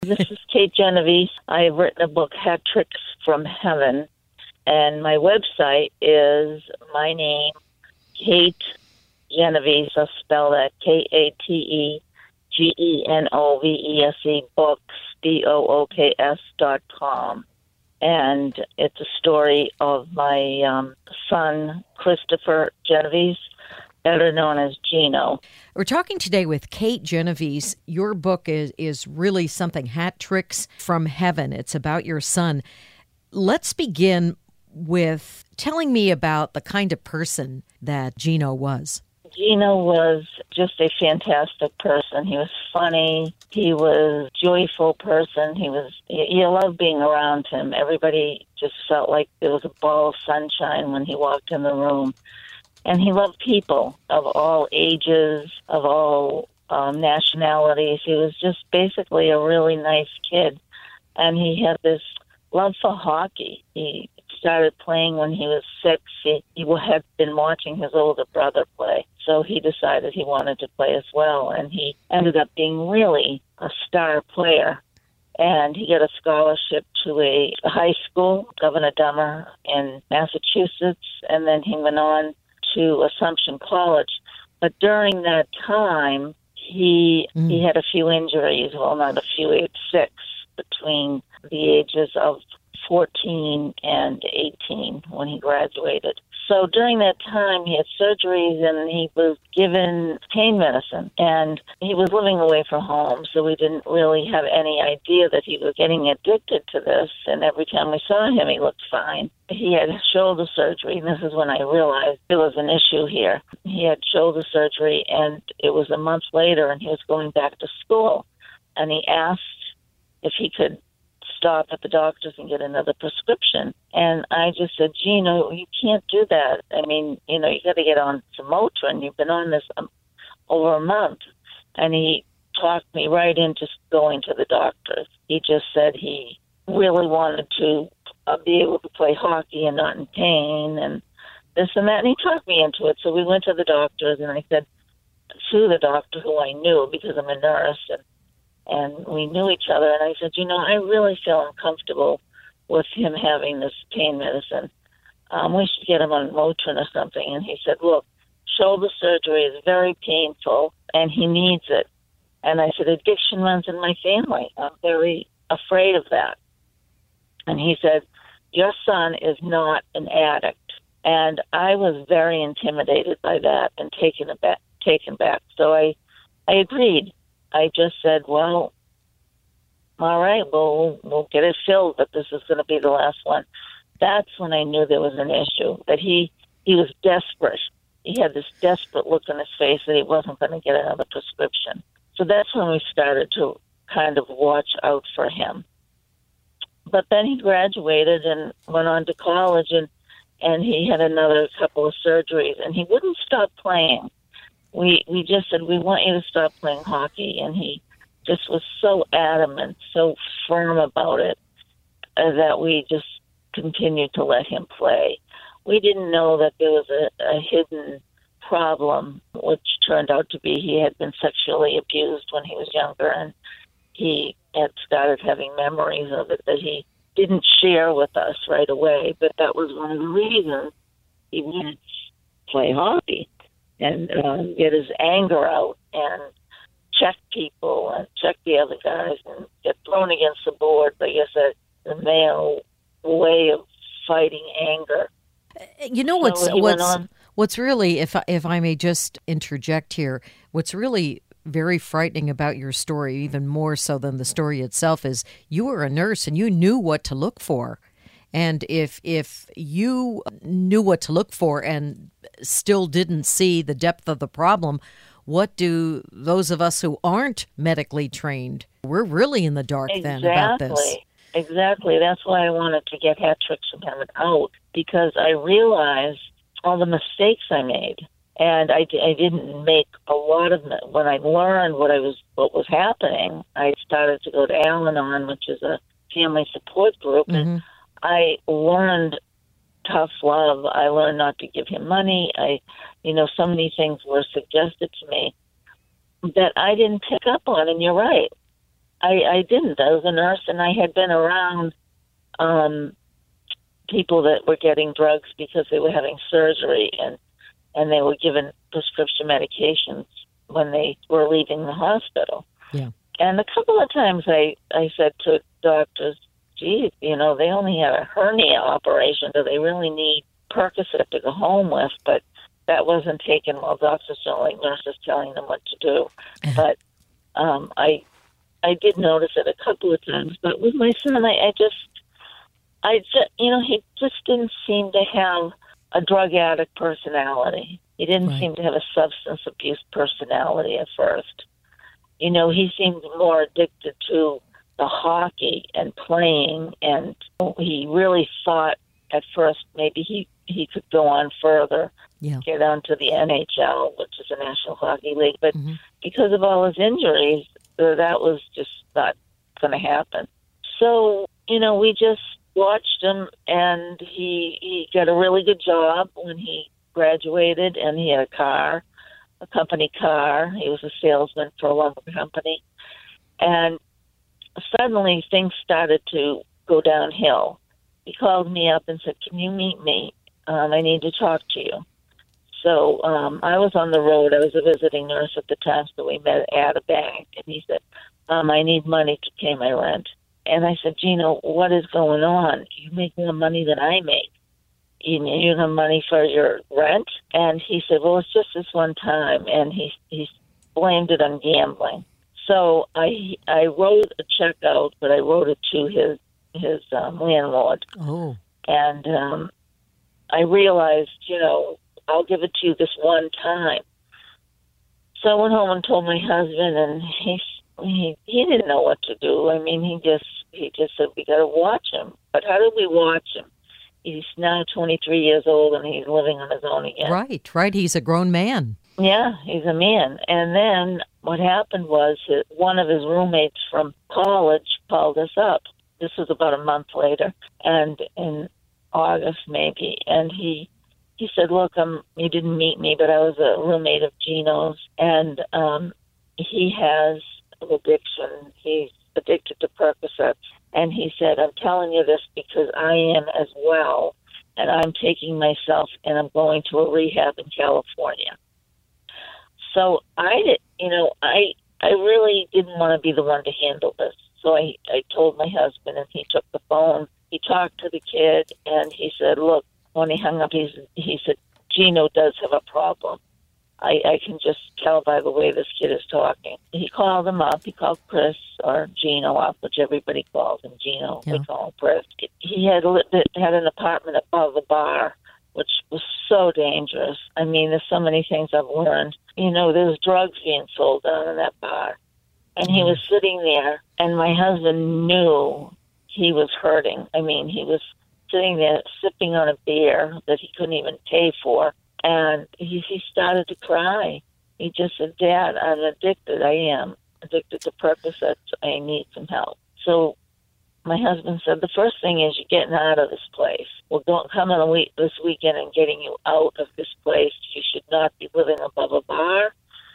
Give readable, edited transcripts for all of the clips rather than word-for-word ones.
This is Kate Genovese. I have written a book, Hat Tricks from Heaven, and my website is my name, Kate Genovese. I'll spell that KateGenovese books, BOOKS.com. And it's a story of my son, Christopher Genovese, better known as Gino. We're talking today with Kate Genovese. Your book is really something, Hat Tricks from Heaven. It's about your son. Let's begin with telling me about the kind of person that Gino was. Gino was just a fantastic person. He was funny. He was a joyful person. You loved being around him. Everybody just felt like there was a ball of sunshine when he walked in the room. And he loved people of all ages, of all nationalities. He was just basically a really nice kid. And he had this love for hockey. He started playing when he was 6. He had been watching his older brother play. So he decided he wanted to play as well. And he ended up being really a star player. And he got a scholarship to a high school, Governor Dummer, in Massachusetts. And then he went on to Assumption College. But during that time, he had a few injuries. Well, not a few, he had 6 between the ages of 14 and 18 when he graduated. So during that time, he had surgeries and he was given pain medicine. And he was living away from home, so we didn't really have any idea that he was getting addicted to this. And every time we saw him, he looked fine. He had shoulder surgery, and this is when I realized there was an issue here. He had shoulder surgery, and it was a month later, and he was going back to school. And he asked if he could stop at the doctor's and get another prescription. And I just said, Gino, you can't do that. I mean, you got to get on some Motrin. You've been on this over a month. And he talked me right into going to the doctor's. He just said he really wanted to be able to play hockey and not in pain and this and that. And he talked me into it. So we went to the doctor's, and I said to the doctor, who I knew because I'm a nurse, and we knew each other, and I said, I really feel uncomfortable with him having this pain medicine. We should get him on Motrin or something. And he said, look, shoulder surgery is very painful, and he needs it. And I said, addiction runs in my family. I'm very afraid of that. And he said, your son is not an addict. And I was very intimidated by that and taken back. So I agreed. I just said, well, all right, we'll get it filled, but this is going to be the last one. That's when I knew there was an issue, that he was desperate. He had this desperate look on his face that he wasn't going to get another prescription. So that's when we started to kind of watch out for him. But then he graduated and went on to college, and he had another couple of surgeries, and he wouldn't stop playing. We just said, we want you to stop playing hockey. And he just was so adamant, so firm about it, that we just continued to let him play. We didn't know that there was a hidden problem, which turned out to be he had been sexually abused when he was younger, and he had started having memories of it that he didn't share with us right away. But that was one of the reasons he wanted to play hockey and get his anger out and check people and check the other guys and get thrown against the board. But I guess the male way of fighting anger. What's really, if I may just interject here, what's really very frightening about your story, even more so than the story itself, is you were a nurse and you knew what to look for. And if you knew what to look for and still didn't see the depth of the problem, what do those of us who aren't medically trained? We're really in the dark then about this. Exactly. That's why I wanted to get Hat Tricks from Heaven out, because I realized all the mistakes I made. And I didn't make a lot of them. When I learned what was happening, I started to go to Al-Anon, which is a family support group, and I learned tough love. I learned not to give him money. So many things were suggested to me that I didn't pick up on. And you're right. I didn't. I was a nurse, and I had been around people that were getting drugs because they were having surgery, and they were given prescription medications when they were leaving the hospital. Yeah. And a couple of times I said to doctors, geez, they only had a hernia operation. Do they really need Percocet to go home with? But that wasn't taken well. Doctors don't like nurses telling them what to do. But I did notice it a couple of times. But with my son, I just, he just didn't seem to have a drug addict personality. He didn't seem to have a substance abuse personality at first. He seemed more addicted to the hockey and playing, and he really thought at first maybe he could go on further, get on to the NHL, which is the National Hockey League. But because of all his injuries, that was just not going to happen. So, we just watched him, and he got a really good job when he graduated, and he had a company car. He was a salesman for a lumber company. And suddenly things started to go downhill. He called me up and said, "Can you meet me? I need to talk to you." So I was on the road. I was a visiting nurse at the time, so we met at a bank. And he said, "I need money to pay my rent." And I said, "Gino, what is going on? You make more money than I make. You have money for your rent?" And he said, "Well, it's just this one time." And he blamed it on gambling. So I wrote a check out, but I wrote it to his landlord. Oh. And I realized, I'll give it to you this one time. So I went home and told my husband, and he didn't know what to do. I mean, he just said, "We got to watch him." But how did we watch him? He's now 23 years old, and he's living on his own again. Right. He's a grown man. Yeah, he's a man. And then what happened was that one of his roommates from college called us up. This was about a month later, and in August maybe. And he said, "Look, you didn't meet me, but I was a roommate of Gino's, and he has an addiction. He's addicted to Percocets." And he said, "I'm telling you this because I am as well, and I'm taking myself and I'm going to a rehab in California." So I really didn't want to be the one to handle this. So I told my husband, and he took the phone. He talked to the kid, and he said, "Look," when he hung up, he said, "Gino does have a problem. I can just tell by the way this kid is talking." He called him up. He called Chris or Gino up, which everybody calls him Gino. Yeah. They call him Chris. He had an apartment above the bar, which was so dangerous. I mean, there's so many things I've learned. There's drugs being sold down in that bar. And he was sitting there, and my husband knew he was hurting. I mean, he was sitting there sipping on a beer that he couldn't even pay for. And he started to cry. He just said, "Dad, I'm addicted. I am addicted to Percocets. I need some help." So my husband said, "The first thing is you're getting out of this place. We're going coming this weekend and getting you out of this place. You should not be living above a bar."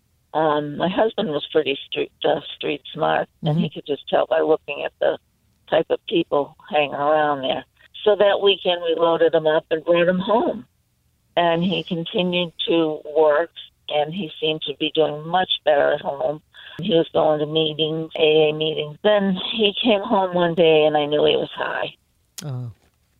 My husband was pretty street smart, and he could just tell by looking at the type of people hanging around there. So that weekend we loaded him up and brought him home. And he continued to work, and he seemed to be doing much better at home. He was going to meetings, AA meetings. Then he came home one day, and I knew he was high. Oh.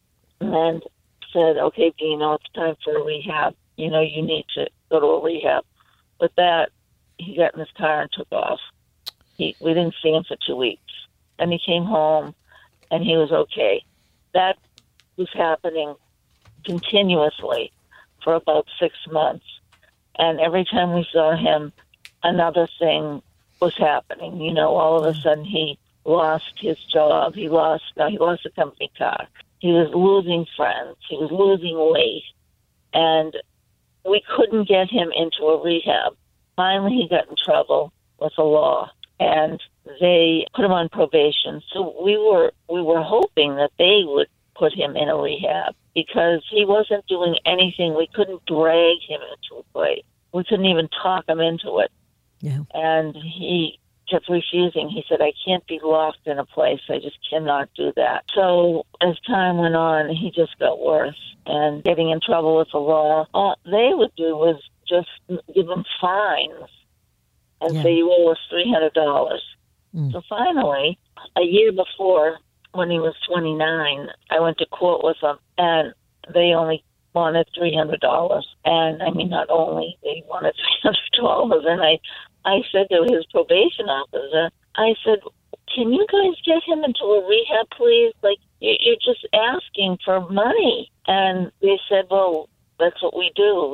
And said, "Okay, Gino, it's time for a rehab. You need to go to a rehab." With that, he got in his car and took off. We didn't see him for 2 weeks. Then he came home, and he was okay. That was happening continuously for about 6 months. And every time we saw him, another thing was happening. All of a sudden he lost his job. He lost a company car. He was losing friends. He was losing weight. And we couldn't get him into a rehab. Finally, he got in trouble with the law, and they put him on probation. So we were hoping that they would put him in a rehab because he wasn't doing anything. We couldn't drag him into a place. We couldn't even talk him into it. Yeah. And he kept refusing. He said, I can't be locked in a place. I just cannot do that. So as time went on, he just got worse and getting in trouble with the law. All they would do was just give him fines and say, you owe us $300. So finally, a year before, when he was 29, I went to court with him, and they only wanted $300. And I mean, not only, they wanted $300. And I said to his probation officer, I said, can you guys get him into a rehab, please? Like, you're just asking for money. And they said, well, that's what we do.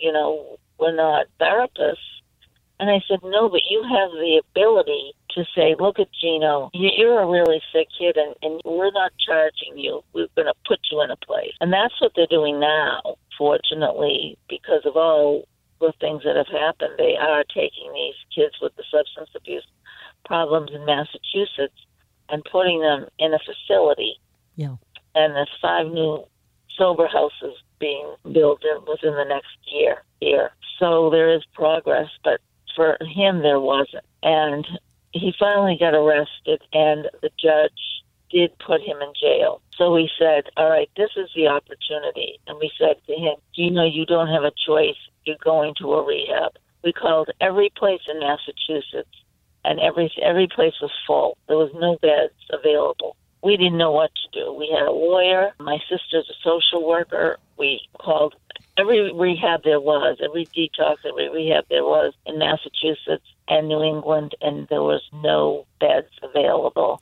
We're not therapists. And I said, no, but you have the ability to say, look at Gino, you're a really sick kid, and we're not charging you. We're going to put you in a place. And that's what they're doing now, fortunately, because of all the things that have happened. They are taking these kids with the substance abuse problems in Massachusetts and putting them in a facility. Yeah. And there's 5 new sober houses being built within the next year here. So there is progress, but for him there wasn't. And he finally got arrested, and the judge did put him in jail. So we said, all right, this is the opportunity. And we said to him, you don't have a choice. You're going to a rehab. We called every place in Massachusetts, and every place was full. There was no beds available. We didn't know what to do. We had a lawyer. My sister's a social worker. We called every rehab there was, every detox, every rehab there was in Massachusetts and New England, and there was no beds available.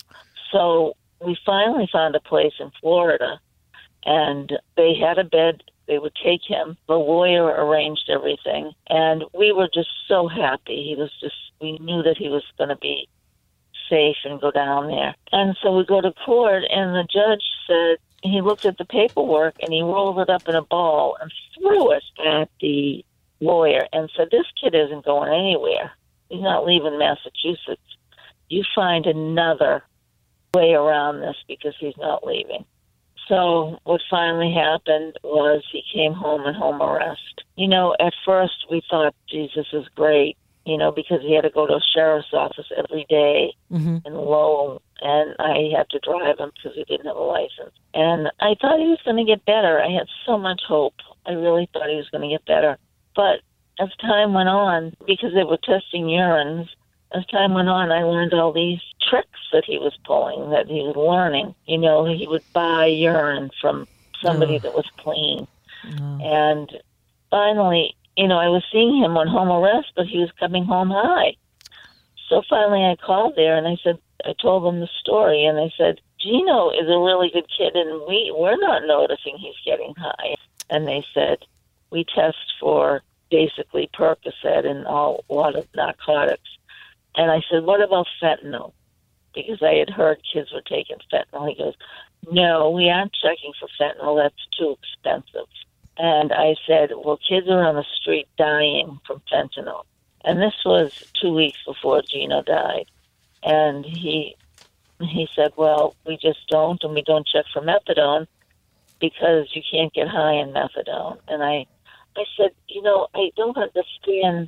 So we finally found a place in Florida, and they had a bed. They would take him. The lawyer arranged everything, and we were just so happy. We knew that he was going to be safe and go down there. And so we go to court, and the judge said, he looked at the paperwork, and he rolled it up in a ball and threw it at the lawyer and said, this kid isn't going anywhere. He's not leaving Massachusetts. You find another way around this because he's not leaving. So what finally happened was he came home in home arrest. At first we thought, Jesus is great, because he had to go to a sheriff's office every day in Lowell, and I had to drive him because he didn't have a license. And I thought he was going to get better. I had so much hope. I really thought he was going to get better. But as time went on, because they were testing urines, as time went on, I learned all these tricks that he was pulling, that he was learning. He would buy urine from somebody that was clean. And finally, I was seeing him on home arrest, but he was coming home high. So finally I called there, and I told them the story, and I said, Gino is a really good kid, and we're not noticing he's getting high. And they said, we test for basically Percocet and a lot of narcotics. And I said, what about fentanyl? Because I had heard kids were taking fentanyl. He goes, no, we aren't checking for fentanyl. That's too expensive. And I said, well, kids are on the street dying from fentanyl. And this was 2 weeks before Gino died. And he said, well, we just don't, and we don't check for methadone because you can't get high in methadone. And I said, I don't understand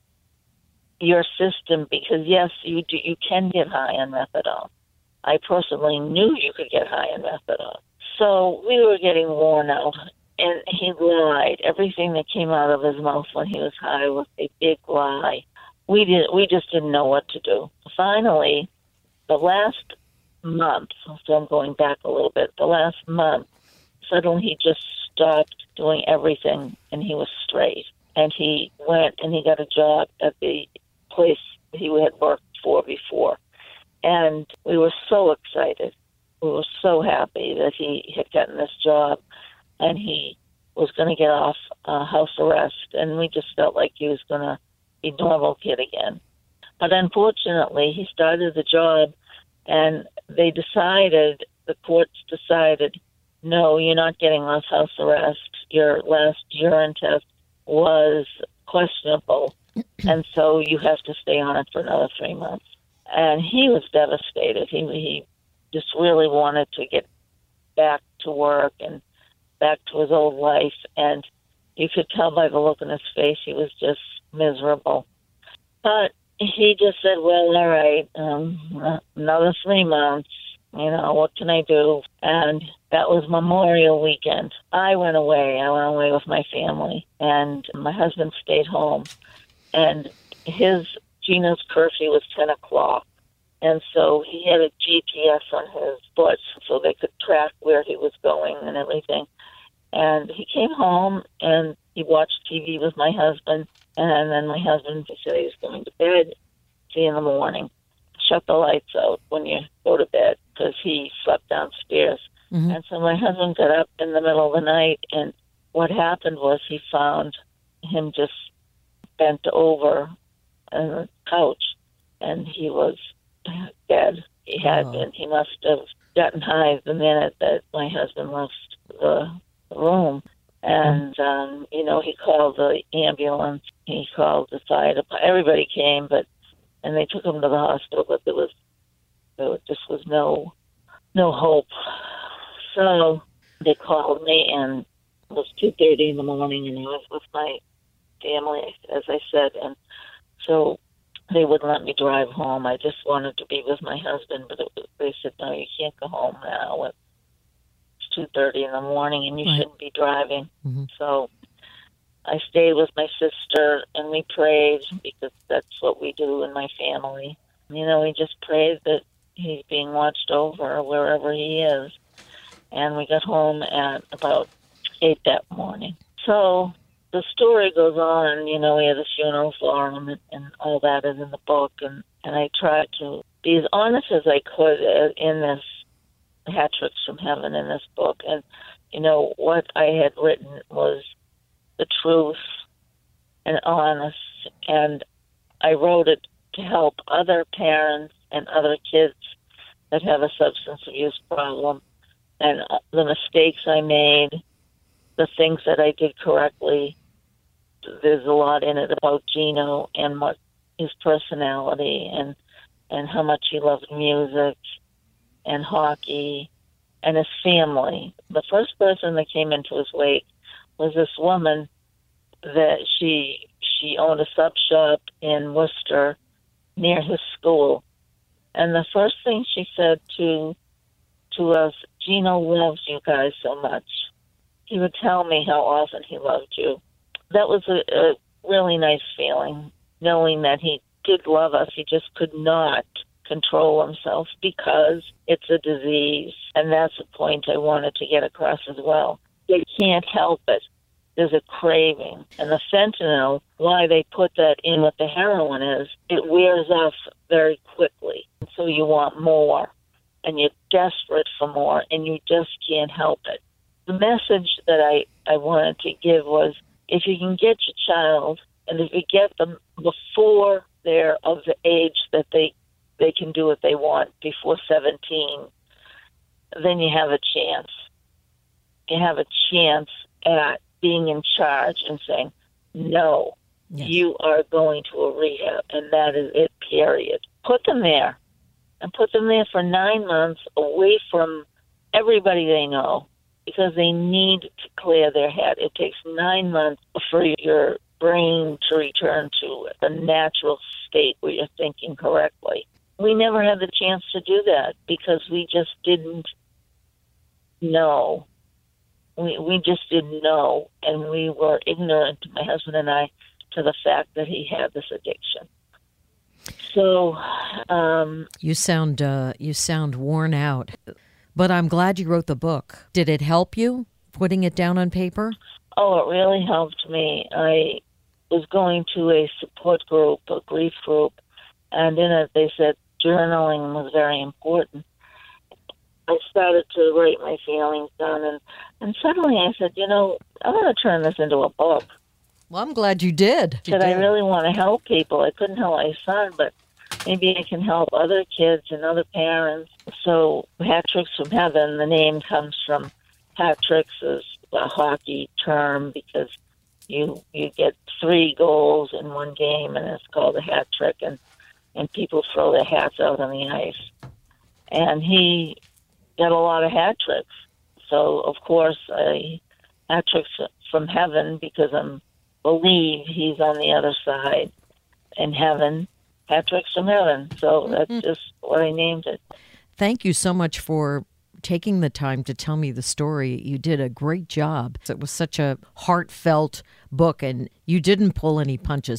your system because, yes, you can get high on methadone. I personally knew you could get high on methadone. So we were getting worn out, and he lied. Everything that came out of his mouth when he was high was a big lie. We just didn't know what to do. Finally, the last month, so I'm going back a little bit, the last month, suddenly he just stopped doing everything, and he was straight. And he went and he got a job at the place he had worked for before. And we were so excited. We were so happy that he had gotten this job, and he was going to get off house arrest, and we just felt like he was going to be a normal kid again. But unfortunately, he started the job, and the courts decided, no, you're not getting off house arrest. Your last urine test was questionable, and so you have to stay on it for another 3 months. And he was devastated. He just really wanted to get back to work and back to his old life, and you could tell by the look in his face he was just miserable. But he just said, well, all right, another 3 months. What can I do? And that was Memorial weekend. I went away. I went away with my family, and my husband stayed home. And Gino's curfew was 10 o'clock. And so he had a GPS on his foot so they could track where he was going and everything. And he came home and he watched TV with my husband. And then my husband said he was going to bed. See you in the morning. Shut the lights out when you go to bed because he slept downstairs. Mm-hmm. And so my husband got up in the middle of the night. And what happened was he found him just bent over on the couch. And he was dead. He had been. He must have gotten high the minute that my husband left the room. And, he called the ambulance. He called the fire department. Everybody came, and they took him to the hospital, but there just was no hope. So they called me, and it was 2:30 in the morning, and I was with my family, as I said, and so they wouldn't let me drive home. I just wanted to be with my husband, but they said, no, you can't go home now. It's 2:30 in the morning, and you shouldn't be driving. Mm-hmm. So I stayed with my sister, and we prayed, because that's what we do in my family. We just prayed that he's being watched over wherever he is. And we got home at about 8 that morning. So the story goes on, we had a funeral for him, and all that is in the book. And I tried to be as honest as I could in this Hat Tricks from Heaven in this book. And, what I had written was the truth and honest. And I wrote it to help other parents and other kids that have a substance abuse problem, and the mistakes I made, the things that I did correctly. There's a lot in it about Gino and what his personality and how much he loved music and hockey and his family. The first person that came into his wake was this woman that she owned a sub shop in Worcester near his school. And the first thing she said to us, Gino loves you guys so much. He would tell me how often he loved you. That was a really nice feeling, knowing that he did love us. He just could not control himself because it's a disease. And that's a point I wanted to get across as well. They can't help it. There's a craving. And the fentanyl, why they put that in with the heroin is it wears off very quickly. So you want more, and you're desperate for more, and you just can't help it. The message that I wanted to give was, if you can get your child, and if you get them before they're of the age that they can do what they want, before 17, then you have a chance. You have a chance at being in charge and saying, no, yes, you are going to a rehab, and that is it, period. Put them there, and put them there for 9 months away from everybody they know, because they need to clear their head. It takes 9 months for your brain to return to the natural state where you're thinking correctly. We never had the chance to do that because we just didn't know. We just didn't know, and we were ignorant, my husband and I, to the fact that he had this addiction. So you sound worn out, but I'm glad you wrote the book. Did it help you, putting it down on paper? Oh, it really helped me. I was going to a support group, a grief group, and in it they said journaling was very important. I started to write my feelings down, and suddenly I said, I want to turn this into a book. Well, I'm glad you did. I really want to help people. I couldn't help my son, but maybe I can help other kids and other parents. So Hat Tricks from Heaven, the name comes from Hat Tricks is a hockey term because you get 3 goals in one game, and it's called a hat trick, and people throw their hats out on the ice. And he got a lot of hat tricks. So, of course, Hat Tricks from Heaven, because I believe he's on the other side in heaven. Patrick Samirin. So that's just what I named it. Thank you so much for taking the time to tell me the story. You did a great job. It was such a heartfelt book, and you didn't pull any punches.